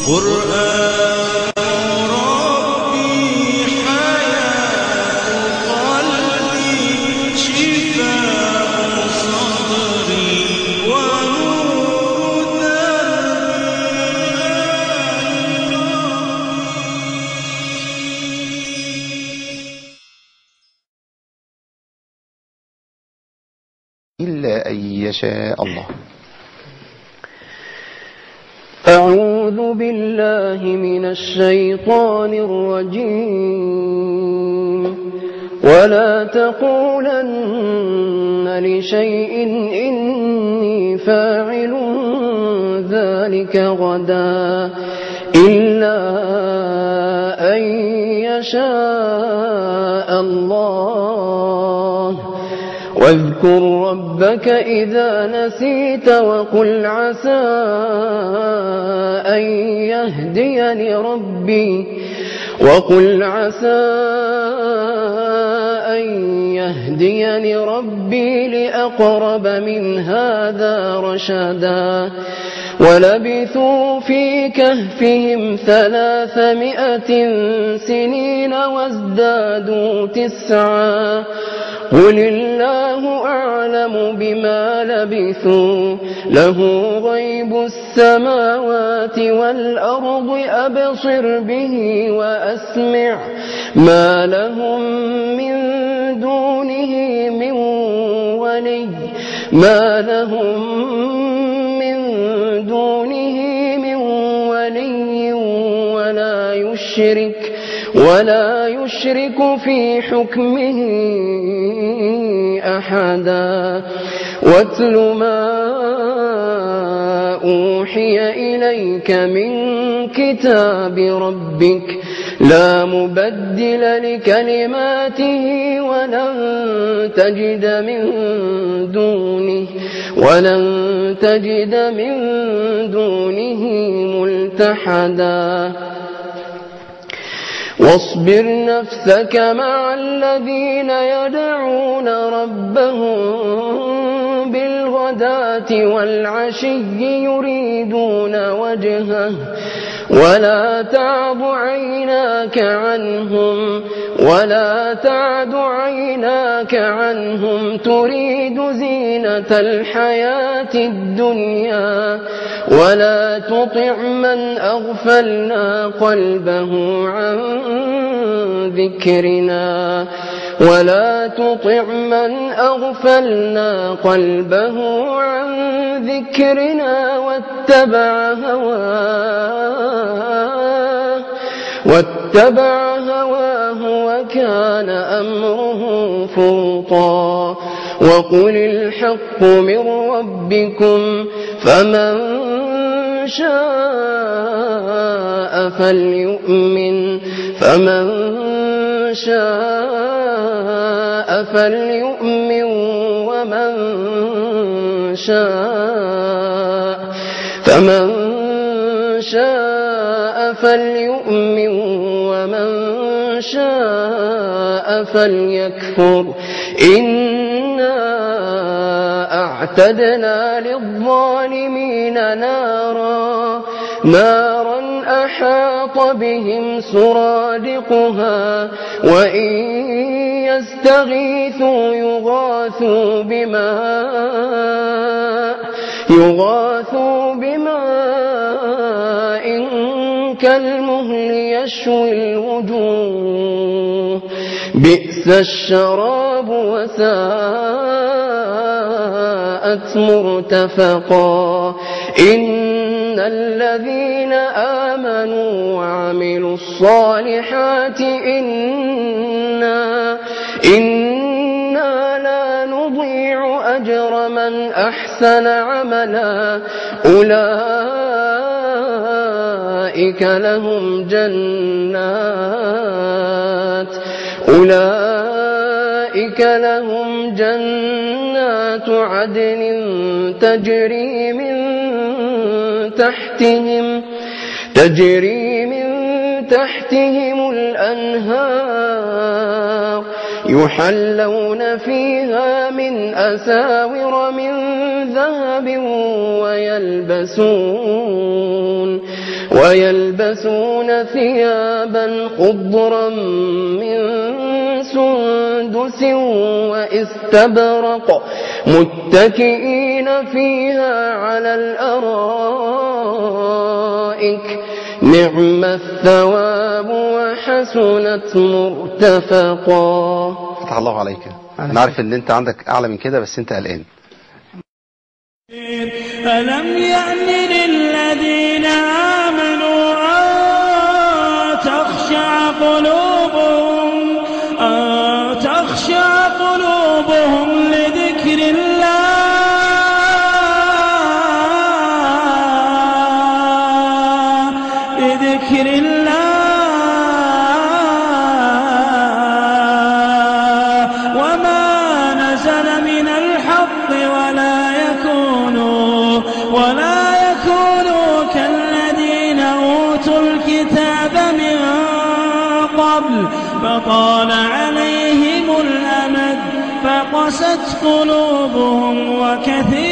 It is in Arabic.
قرآن ربي حياة قلبي شفاء صدري ونور إلا أن يشاء الله. أعوذ بالله من الشيطان الرجيم. ولا تقولن لشيء إني فاعل ذلك غدا إلا أن يشاء الله. واذكر ربك إذا نسيت وقل عسى أن يهديني ربي لأقرب من هذا رشدا. ولبثوا في كهفهم 300 سنين وازدادوا 9. قل الله أعلم بما لبثوا له غيب السماوات والأرض أبصر به وأسمع ما لهم من دونه من ولي ولا يشرك في حكمه أحدا. واتل ما أوحي إليك من كتاب ربك لا مبدل لكلماته ولن تجد من دونه ملتحدا. واصبر نفسك مع الذين يدعون ربهم بالغداة والعشي يريدون وجهه ولا تعد عيناك عنهم تريد زينة الحياة الدنيا. ولا تطع من أغفلنا قلبه عن ذكرنا واتبع هواه وكان أمره فرطا. وقل الحق من ربكم فمن شاء فليؤمن ومن شاء فليكفر. إنا أعتدنا للظالمين نارا أحاط بهم سرادقها وإن يستغيثوا يغاثوا بماء كالمهل يشوي الوجوه بئس الشراب وساءت مرتفقا. إن الذين آمنوا وعملوا الصالحات إنا لا نضيع أجر من أحسن عملا. أولئك لهم جنات عدن تجري من تحتهم الأنهار يحلون فيها من أساور من ذهب ويلبسون ثيابا خضرا من سندس وإستبرق متكئين فيها على الأرائك نعم الثواب وحسنت مرتفقا. فتح الله عليك. أنا عارف إن أنت عندك أعلى من كده بس أنت قلقان. ألم يأن للذين آمنوا أن تخشع قلوبهم لذكر الله وما نزل من الحق ولا يكونوا كالذين أوتوا الكتاب من قبل فطال عليهم الأمد فقست قلوبهم وكثير